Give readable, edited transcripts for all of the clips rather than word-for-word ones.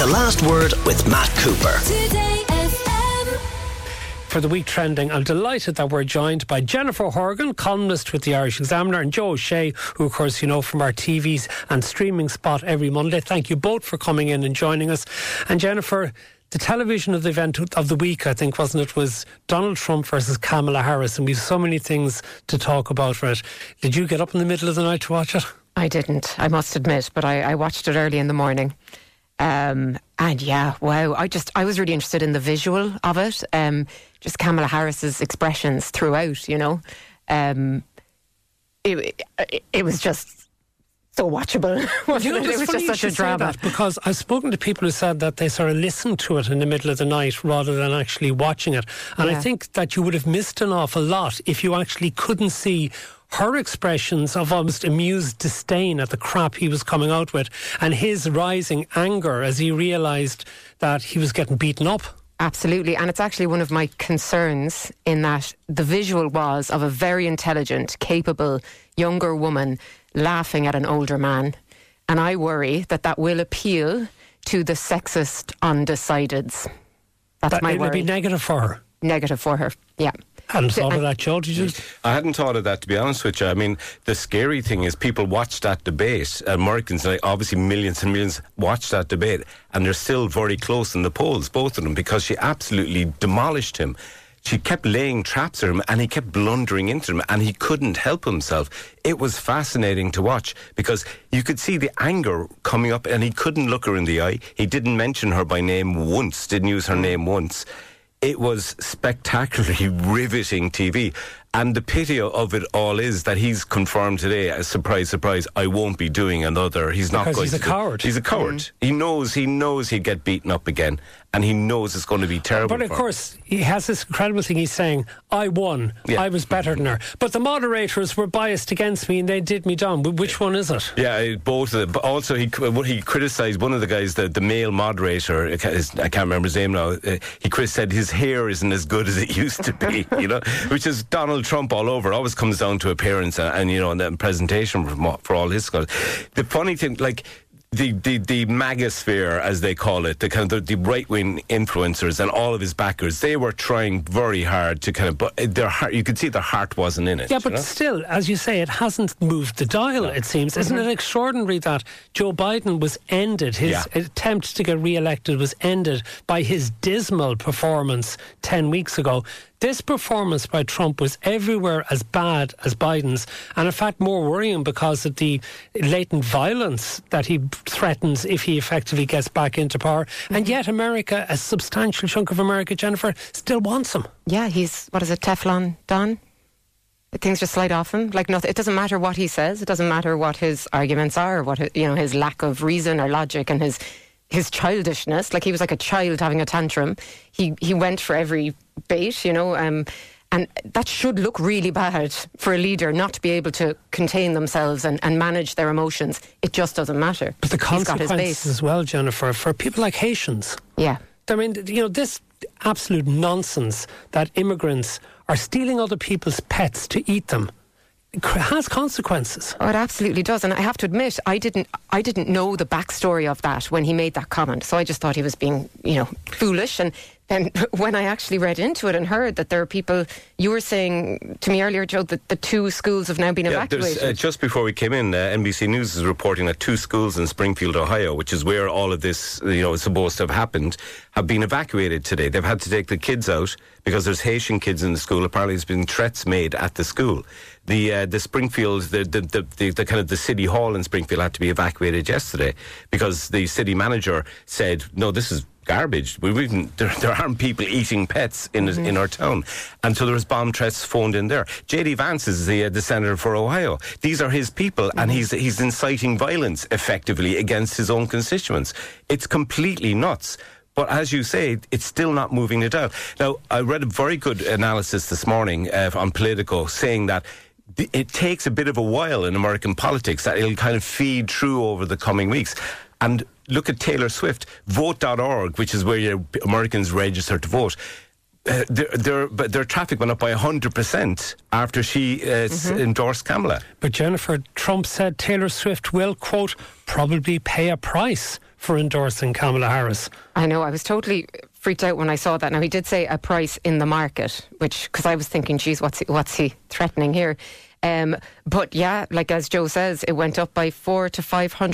The Last Word with Matt Cooper. For the week trending, I'm delighted that we're joined by Jennifer Horgan, columnist with the Irish Examiner, and Joe O'Shea, who of course you know from our TVs and streaming spot every Monday. Thank you both for coming in and joining us. And Jennifer, the television of the event of the week, I think, wasn't it, was Donald Trump versus Kamala Harris, and we've so many things to talk about for it. Did you get up in the middle of the night to watch it? I didn't, I must admit, but I watched it early in the morning. And yeah, wow, I was really interested in the visual of it. Just Kamala Harris's expressions throughout, you know. It was just so watchable. You know, it was just such a drama. Because I've spoken to people who said that they sort of listened to it in the middle of the night rather than actually watching it. And I think that you would have missed an awful lot if you actually couldn't see her expressions of almost amused disdain at the crap he was coming out with, and his rising anger as he realised that he was getting beaten up. Absolutely, and it's actually one of my concerns in that the visual was of a very intelligent, capable, younger woman laughing at an older man. And I worry that will appeal to the sexist undecideds. That's my worry. It would be negative for her. Negative for her, yeah. Hadn't thought of that, Joe, did you? I hadn't thought of that, to be honest with you. I mean, the scary thing is people watch that debate. Americans, obviously millions and millions, watch that debate, and they're still very close in the polls, both of them, because she absolutely demolished him. She kept laying traps at him, and he kept blundering into them, and he couldn't help himself. It was fascinating to watch, because you could see the anger coming up, and he couldn't look her in the eye. He didn't mention her by name once, didn't use her name once. It was spectacularly riveting TV. And the pity of it all is that he's confirmed today, as surprise, surprise, I won't be doing another. He's not because going he's a coward. He's a coward. He knows he'd get beaten up again, and he knows it's going to be terrible. But of course, he has this incredible thing. He's saying, I won. Yeah. I was better than her. But the moderators were biased against me and they did me down. Which one is it? Yeah, both of them. But also, he criticised one of the guys, the male moderator. I can't remember his name now. He said his hair isn't as good as it used to be. You know, which is Donald Trump all over. It always comes down to appearance and you know, and then presentation for all his scholars. The funny thing, like, the magosphere, as they call it, the kind of the right-wing influencers and all of his backers, they were trying very hard to kind of, but their heart, you could see their heart wasn't in it. Yeah, but still, as you say, it hasn't moved the dial, it seems. Mm-hmm. Isn't it extraordinary that Joe Biden was ended, his attempt to get re-elected was ended by his dismal performance 10 weeks ago. This performance by Trump was everywhere as bad as Biden's, and in fact more worrying because of the latent violence that he threatens if he effectively gets back into power. Mm-hmm. And yet America, a substantial chunk of America, Jennifer, still wants him. Yeah, he's, Teflon Don? Things just slide off him like nothing. It doesn't matter what he says. It doesn't matter what his arguments are, or what his lack of reason or logic, and his childishness. Like, he was like a child having a tantrum. He went for every bait, and that should look really bad for a leader not to be able to contain themselves and manage their emotions. It just doesn't matter. But the consequences as well, Jennifer, for people like Haitians. Yeah. I mean, this absolute nonsense that immigrants are stealing other people's pets to eat them has consequences. Oh, it absolutely does. And I have to admit, I didn't know the backstory of that when he made that comment. So I just thought he was being, foolish. And then when I actually read into it and heard that there are people, you were saying to me earlier, Joe, that the 2 schools have now been evacuated. Just before we came in, NBC News is reporting that 2 schools in Springfield, Ohio, which is where all of this, is supposed to have happened, have been evacuated today. They've had to take the kids out because there's Haitian kids in the school. Apparently there's been threats made at the school. The Springfield, the kind of the city hall in Springfield had to be evacuated yesterday because the city manager said, no, this is garbage. There aren't people eating pets in our town. And so there was bomb threats phoned in there. J.D. Vance is the senator for Ohio. These are his people, and he's inciting violence effectively against his own constituents. It's completely nuts. But as you say, it's still not moving the dial. Now, I read a very good analysis this morning on Politico saying that it takes a bit of a while in American politics, that it'll kind of feed through over the coming weeks. And look at Taylor Swift, vote.org, which is where Americans register to vote. Their traffic went up by 100% after she endorsed Kamala. But Jennifer, Trump said Taylor Swift will, quote, probably pay a price for endorsing Kamala Harris. I know, I was totally freaked out when I saw that. Now, he did say a price in the market, which, because I was thinking, geez, what's he threatening here? But yeah, like as Joe says, it went up by 400 to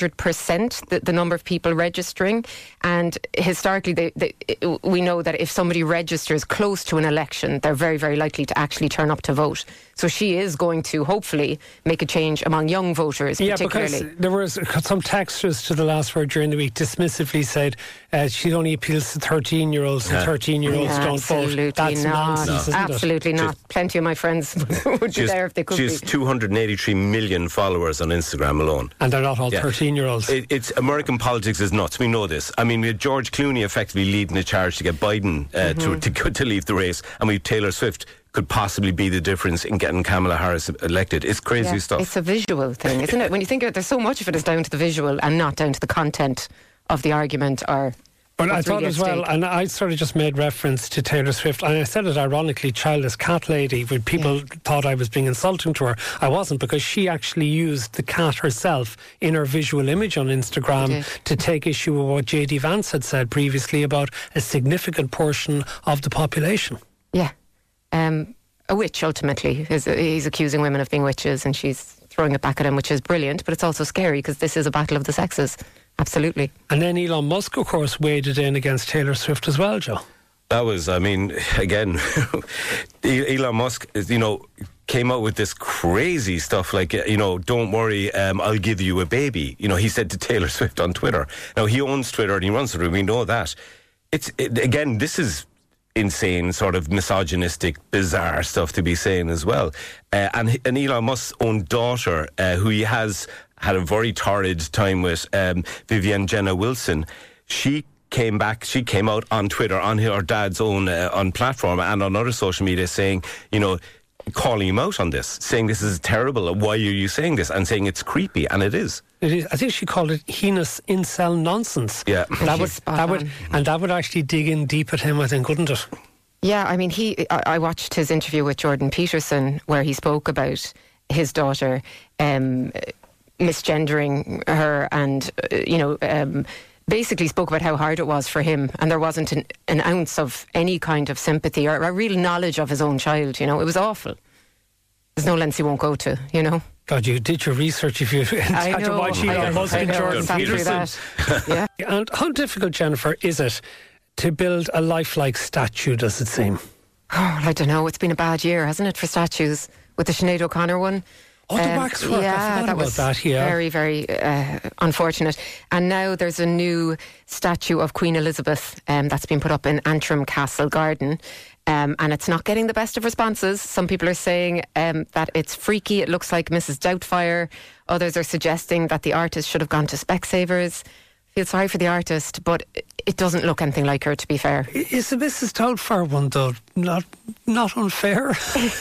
500%, the number of people registering. And historically, we know that if somebody registers close to an election, they're very, very likely to actually turn up to vote. So she is going to hopefully make a change among young voters, particularly. Yeah, because there was some texters to the last word during the week dismissively said she only appeals to 13-year-olds and 13-year-olds don't vote. That's nonsense, isn't it? Absolutely not. Plenty of my friends would be there if they could be. 283 million followers on Instagram alone. And they're not all 13-year-olds. It's American politics is nuts. We know this. I mean, we had George Clooney effectively leading the charge to get Biden to leave the race, and we have Taylor Swift could possibly be the difference in getting Kamala Harris elected. It's crazy stuff. It's a visual thing, isn't it? When you think of it, there's so much of it is down to the visual and not down to the content of the argument or... But I thought as well, and I sort of just made reference to Taylor Swift, and I said it ironically, childless cat lady, when people thought I was being insulting to her. I wasn't, because she actually used the cat herself in her visual image on Instagram to take issue with what J.D. Vance had said previously about a significant portion of the population. Yeah. A witch, ultimately. He's accusing women of being witches, and she's throwing it back at him, which is brilliant, but it's also scary because this is a battle of the sexes. Absolutely. And then Elon Musk, of course, waded in against Taylor Swift as well, Joe. That was, I mean, again, Elon Musk, came out with this crazy stuff like, don't worry, I'll give you a baby. He said to Taylor Swift on Twitter. Now, he owns Twitter and he runs it, we know that. Again, this is insane, sort of misogynistic, bizarre stuff to be saying as well. And Elon Musk's own daughter, who he has had a very torrid time with, Vivienne Jenna Wilson, she came out on Twitter, on her dad's own on platform and on other social media saying, calling him out on this, saying this is terrible, why are you saying this, and saying it's creepy, and it is. It is. I think she called it heinous incel nonsense. Yeah. That would actually dig in deep at him, I think, wouldn't it? Yeah, I mean, I watched his interview with Jordan Peterson where he spoke about his daughter misgendering her and, basically spoke about how hard it was for him, and there wasn't an ounce of any kind of sympathy or a real knowledge of his own child. It was awful. There's no lengths he won't go to, God, you did your research if you had to watch Elon Musk and Jordan Peterson. Yeah. And how difficult, Jennifer, is it to build a lifelike statue, does it seem? Oh, I don't know. It's been a bad year, hasn't it, for statues? With the Sinead O'Connor one. Oh, the waxwork. Yeah, that was very, very unfortunate. And now there's a new statue of Queen Elizabeth that's been put up in Antrim Castle Garden. And it's not getting the best of responses. Some people are saying that it's freaky. It looks like Mrs. Doubtfire. Others are suggesting that the artist should have gone to Specsavers. Feel sorry for the artist, but it doesn't look anything like her, to be fair. Is the Mrs. Doubtfire one, though, not unfair?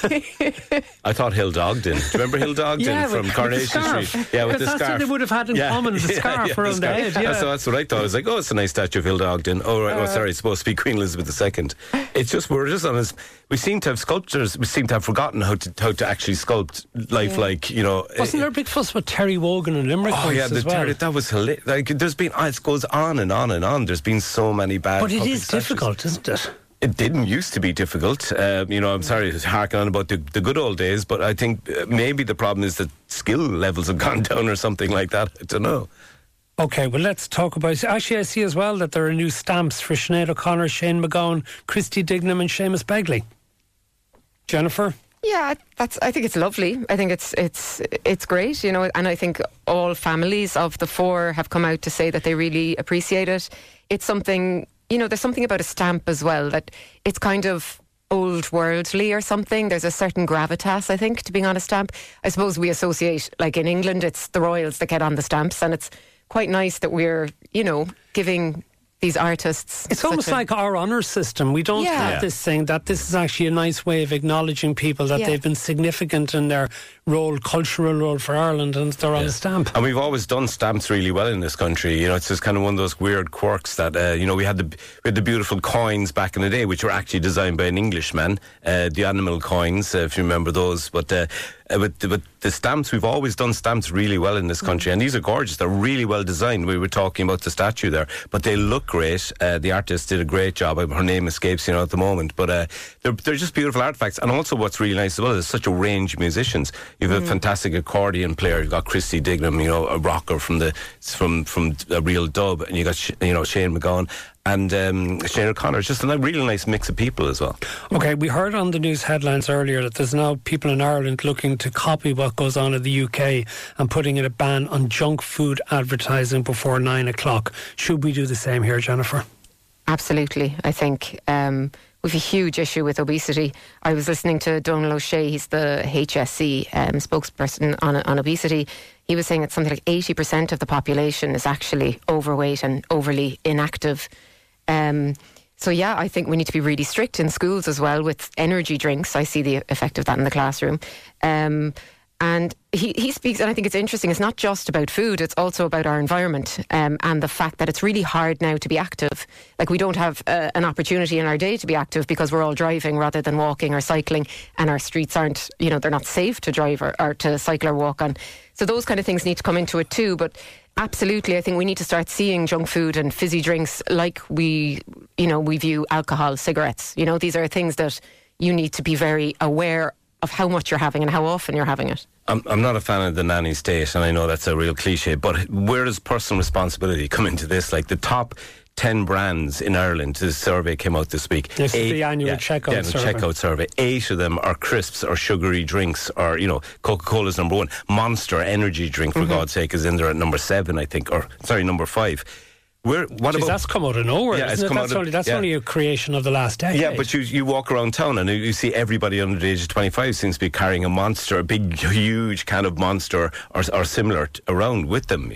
I thought Hilda Ogden. Do you remember Hilda Ogden from Coronation Street? Yeah, with the scarf. That's what they would have had in common, the scarf around the head. Yeah. So that's what I thought. I was like, it's a nice statue of Hilda Ogden. Oh, right. Sorry, it's supposed to be Queen Elizabeth II. It's just, we seem to have sculptors, we seem to have forgotten how to actually sculpt life like, Wasn't there a big fuss with Terry Wogan and Limerick as well? That was hilarious. Like, there's been, it goes on and on and on. There's been so many bad. But it is difficult, isn't it? It didn't used to be difficult. I'm sorry to hark on about the good old days, but I think maybe the problem is that skill levels have gone down or something like that. I don't know. OK, well, let's talk about... Actually, I see as well that there are new stamps for Sinead O'Connor, Shane McGowan, Christy Dignam and Seamus Begley. Jennifer? Yeah, I think it's lovely. I think it's great, and I think all families of the four have come out to say that they really appreciate it. It's something, there's something about a stamp as well, that it's kind of old worldly or something. There's a certain gravitas, I think, to being on a stamp. I suppose we associate, like in England, it's the royals that get on the stamps, and it's quite nice that we're, giving these artists. It's almost like our honour system. We don't have this thing that this is actually a nice way of acknowledging people that they've been significant in their cultural role for Ireland, and they're on a stamp. And we've always done stamps really well in this country. It's just kind of one of those weird quirks that we had the beautiful coins back in the day, which were actually designed by an Englishman, the animal coins, if you remember those. But But the stamps, we've always done stamps really well in this country, and these are gorgeous. They're really well designed. We were talking about the statue there, but they look great. The artist did a great job. Her name escapes at the moment, but they're just beautiful artifacts. And also, what's really nice as well is there's such a range of musicians. You've a fantastic accordion player. You've got Christy Dignam, a rocker from a real dub, and you got Shane McGowan. And Shane O'Connor. It's just a really nice mix of people as well. Okay, we heard on the news headlines earlier that there's now people in Ireland looking to copy what goes on in the UK and putting in a ban on junk food advertising before 9 o'clock. Should we do the same here, Jennifer? Absolutely. I think we have a huge issue with obesity. I was listening to Donal O'Shea, he's the HSE spokesperson on obesity. He was saying that something like 80% of the population is actually overweight and overly inactive. So yeah, I think we need to be really strict in schools as well with energy drinks. I see the effect of that in the classroom. And he speaks, and I think it's interesting, it's not just about food, it's also about our environment, and the fact that it's really hard now to be active. Like, we don't have an opportunity in our day to be active because we're all driving rather than walking or cycling, and our streets aren't, they're not safe to drive or to cycle or walk on. So those kind of things need to come into it too. But absolutely, I think we need to start seeing junk food and fizzy drinks like we view alcohol, cigarettes. These are things that you need to be very aware of how much you're having and how often you're having it. I'm not a fan of the nanny state, and I know that's a real cliche, but where does personal responsibility come into this? Like, the top 10 brands in Ireland, this survey came out this week. This is the annual checkout survey. 8 of them are crisps or sugary drinks, or, Coca-Cola's number 1. Monster energy drink, for God's sake, is in there at number 7, I think, number 5. That's come out of nowhere, yeah, isn't it? That's only a creation of the last decade. Yeah, but you walk around town and you see everybody under the age of 25 seems to be carrying a Monster, a big, huge can of Monster or similar around with them,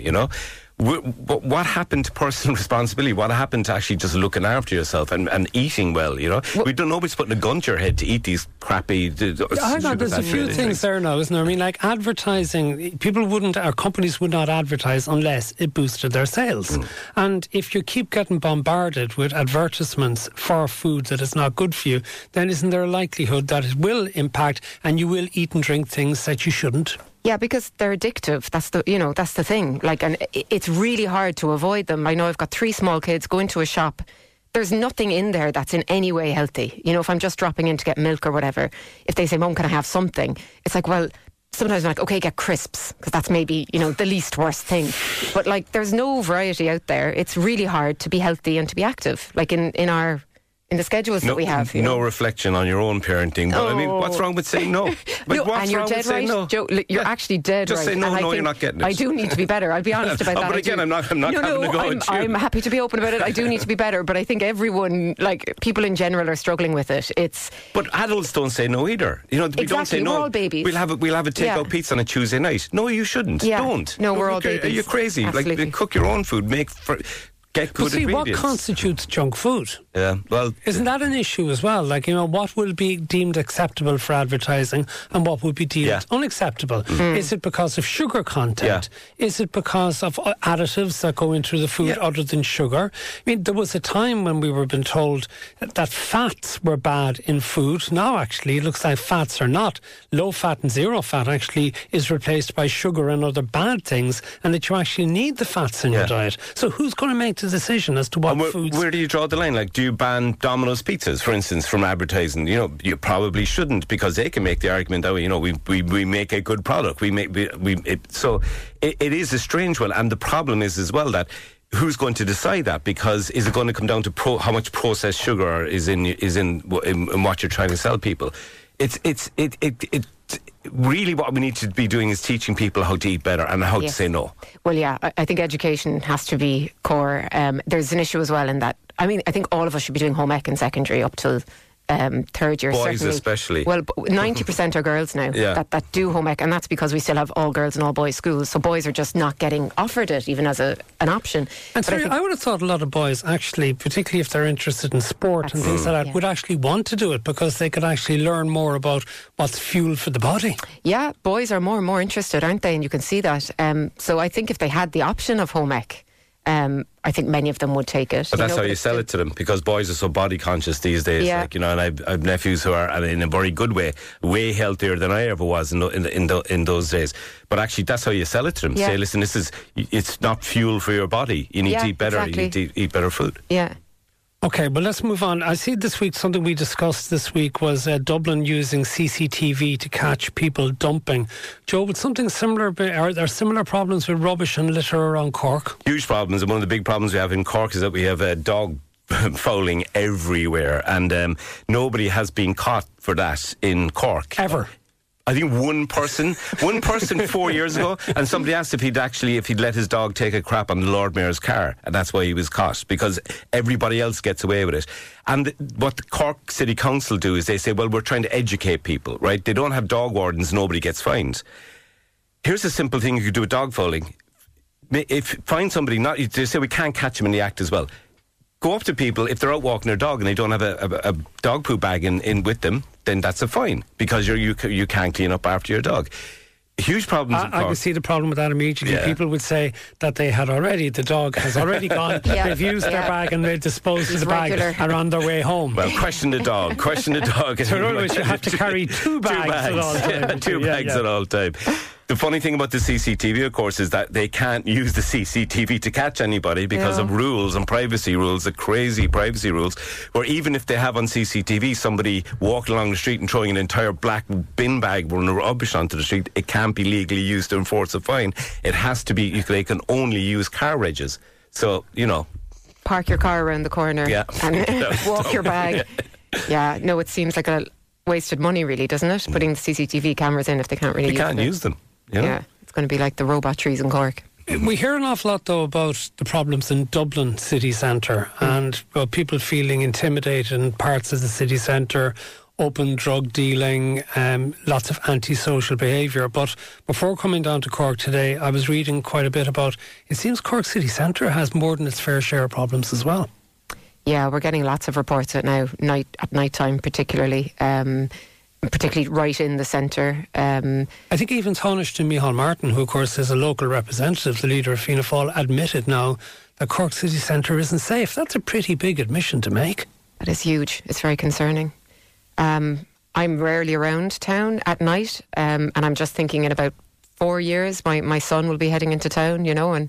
What happened to personal responsibility? What happened to actually just looking after yourself and eating well? Nobody's putting a gun to your head to eat these crappy. I know there's a few things there now, isn't there? I mean, like advertising, companies would not advertise unless it boosted their sales. And if you keep getting bombarded with advertisements for food that is not good for you, then isn't there a likelihood that it will impact and you will eat and drink things that you shouldn't? Yeah, because they're addictive. That's the thing. And it's really hard to avoid them. I know I've got 3 small kids. Go into a shop. There's nothing in there that's in any way healthy. If I'm just dropping in to get milk or whatever, if they say, "Mum, can I have something?" It's like, well, sometimes I'm like, okay, get crisps, because that's maybe, the least worst thing. But there's no variety out there. It's really hard to be healthy and to be active. In the schedules that we have. No reflection on your own parenting. But I mean, what's wrong with saying no? And you're dead right. No? Joe, you're actually dead just right. Just say no, you're not getting it. I do need to be better. I'll be honest about that. But again, I'm not having a go at you. I'm happy to be open about it. I do need to be better. But I think everyone, people in general, are struggling with it. But adults don't say no either. We don't say no. We're all babies. We'll have a takeout pizza on a Tuesday night. No, you shouldn't. Yeah. Don't. No, we're all babies. Are you crazy? Absolutely. Cook your own food. Get good ingredients. What constitutes junk food? Yeah, well, isn't that an issue as well? What will be deemed acceptable for advertising and what would be deemed unacceptable? Is it because of sugar content? Yeah. Is it because of additives that go into the food other than sugar? I mean, there was a time when we were being told that fats were bad in food. Now, actually, it looks like fats are not. Low fat and zero fat actually is replaced by sugar and other bad things, and that you actually need the fats in your diet. So who's going to make the decision as to what foods? Where do you draw the line? Do you ban Domino's pizzas, for instance, from advertising? You probably shouldn't, because they can make the argument that we make a good product. So it is a strange one, and the problem is as well that who's going to decide that? Because is it going to come down to how much processed sugar is in what you're trying to sell people? Really, what we need to be doing is teaching people how to eat better and how to say no. Well, yeah, I think education has to be core. There's an issue as well in that. I mean, I think all of us should be doing home ec in secondary up till third year. Boys certainly. especially. Well, 90% are girls now that do home ec, and that's because we still have all girls and all boys schools. So boys are just not getting offered it even as an option. And so I would have thought a lot of boys actually, particularly if they're interested in sport and things like that, would actually want to do it because they could actually learn more about what's fuel for the body. Yeah, boys are more and more interested, aren't they? And you can see that. So I think if they had the option of home ec, I think many of them would take it. But that's how you sell it to them, because boys are so body conscious these days. Yeah. Like, you know, and I've nephews who are, and in a very good way healthier than I ever was in those days. But actually, that's how you sell it to them. Yeah. Say, listen, it's not fuel for your body. You need to eat better. Exactly. You need to eat better food. Yeah. Okay, but let's move on. I see this week, something we discussed this week was Dublin using CCTV to catch people dumping. Joe, with something similar, are there similar problems with rubbish and litter around Cork? Huge problems, and one of the big problems we have in Cork is that we have dog fouling everywhere, and nobody has been caught for that in Cork. Ever? I think one person 4 years ago, and somebody asked if he'd let his dog take a crap on the Lord Mayor's car, and that's why he was caught, because everybody else gets away with it. And what the Cork City Council do is they say, well, we're trying to educate people, right? They don't have dog wardens, nobody gets fined. Here's a simple thing you could do with dog fouling. Find somebody, they say we can't catch them in the act as well. Go up to people, if they're out walking their dog and they don't have a dog poo bag in with them, then that's a fine, because you can't clean up after your dog. Huge problems in Cork. I can see the problem with that immediately. Yeah. People would say that the dog has already gone, they've used their bag and they've disposed of the bag and are on their way home. Well, question the dog. So in other words, you have to carry two bags at all times. Two bags at all time. The funny thing about the CCTV, of course, is that they can't use the CCTV to catch anybody because of rules and privacy rules, the crazy privacy rules, where even if they have on CCTV somebody walking along the street and throwing an entire black bin bag full of rubbish onto the street, it can't be legally used to enforce a fine. It has to be, they can only use car regs. So, you know. Park your car around the corner and walk your bag. Yeah, no, it seems like a wasted money, really, doesn't it? Putting the CCTV cameras in if they can't really use them. They can't use them. You know? Yeah, it's going to be like the robot trees in Cork. We hear an awful lot, though, about the problems in Dublin city centre and people feeling intimidated in parts of the city centre, open drug dealing, lots of antisocial behaviour. But before coming down to Cork today, I was reading quite a bit about, it seems Cork city centre has more than its fair share of problems as well. Yeah, we're getting lots of reports at night time particularly. Particularly right in the centre. I think even Taoiseach Micheál Martin, who of course is a local representative, the leader of Fianna Fáil, admitted now that Cork city centre isn't safe. That's a pretty big admission to make. That is huge. It's very concerning. I'm rarely around town at night, and I'm just thinking in about 4 years my son will be heading into town, you know, and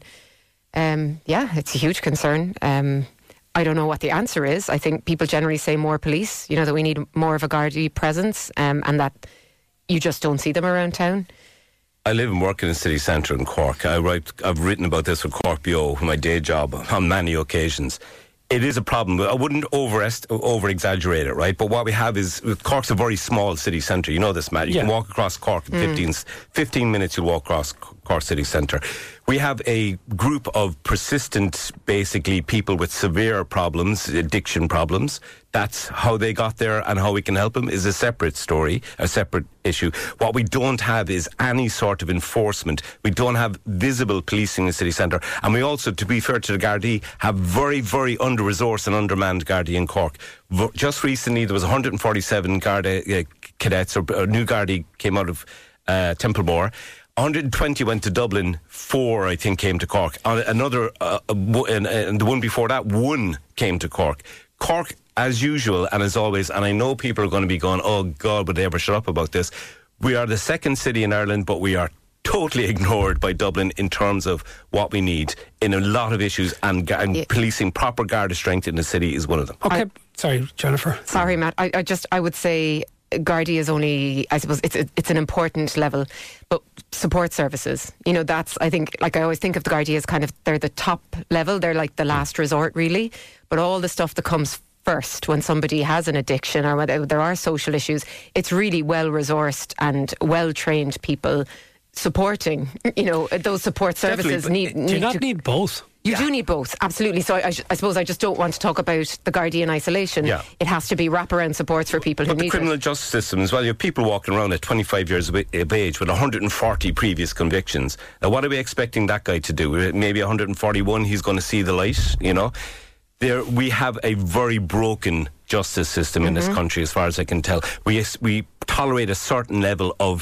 it's a huge concern. I don't know what the answer is. I think people generally say more police, you know, that we need more of a Gardaí presence, and that you just don't see them around town. I live and work in the city centre in Cork. I've written about this with Cork BO, my day job, on many occasions. It is a problem. I wouldn't over-exaggerate it, right? But what we have is, Cork's a very small city centre. You know this, Matt. You can walk across Cork in 15 minutes, you'll walk across Cork city centre. We have a group of persistent, basically, people with severe problems, addiction problems. That's how they got there, and how we can help them is a separate story, a separate issue. What we don't have is any sort of enforcement. We don't have visible policing in the city centre. And we also, to be fair to the Gardaí, have very, very under-resourced and undermanned Gardaí in Cork. Just recently, there was 147 Garda cadets, or new Gardaí came out of Templemore. 120 went to Dublin, 4 I think came to Cork. Another, and the one before that, 1 came to Cork. Cork, as usual and as always, and I know people are going to be going, oh God, would they ever shut up about this? We are the second city in Ireland, but we are totally ignored by Dublin in terms of what we need in a lot of issues, and policing proper Garda strength in the city is one of them. Okay, sorry, Jennifer. Sorry, Matt. I would say Gardaí is only, I suppose, it's an important level, but support services, you know, that's, I think, like I always think of the Gardaí as kind of, they're the top level, they're like the last resort really, but all the stuff that comes first when somebody has an addiction or whether there are social issues, it's really well resourced and well trained people supporting, you know, those support services. Do you not need both? You do need both, absolutely. So I suppose I just don't want to talk about the Gardaí in isolation. Yeah. It has to be wraparound supports for people who need it. But the criminal justice system as well, you have people walking around at 25 years of age with 140 previous convictions. Now, what are we expecting that guy to do? Maybe 141, he's going to see the light, you know? We have a very broken justice system in this country, as far as I can tell. We tolerate a certain level of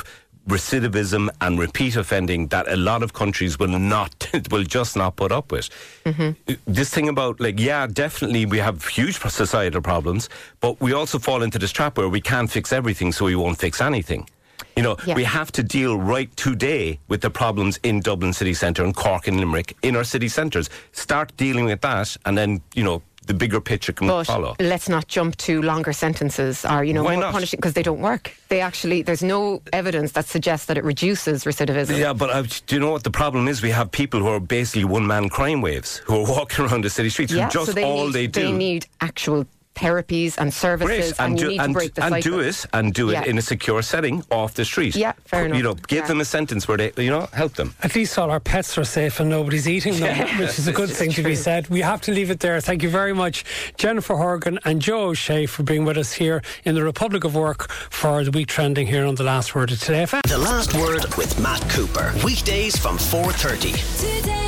recidivism and repeat offending that a lot of countries will just not put up with. This thing about, definitely we have huge societal problems, but we also fall into this trap where we can't fix everything, so we won't fix anything. We have to deal right today with the problems in Dublin city centre and Cork and Limerick in our city centres. Start dealing with that, and then, the bigger picture can follow. Let's not jump to longer sentences or, more punishing, because they don't work. There's no evidence that suggests that it reduces recidivism. Yeah, but do you know what the problem is? We have people who are basically one-man crime waves who are walking around the city streets who just they do. They need actual therapies and services, and you need to break the cycle. Do it in a secure setting off the street. Yeah, fair enough. Give them a sentence where they, help them. At least all our pets are safe and nobody's eating them, which is a good thing to be said. We have to leave it there. Thank you very much, Jennifer Horgan and Joe O'Shea, for being with us here in the Republic of Work for the week trending here on The Last Word of Today FM. The Last Word with Matt Cooper. Weekdays from 4:30.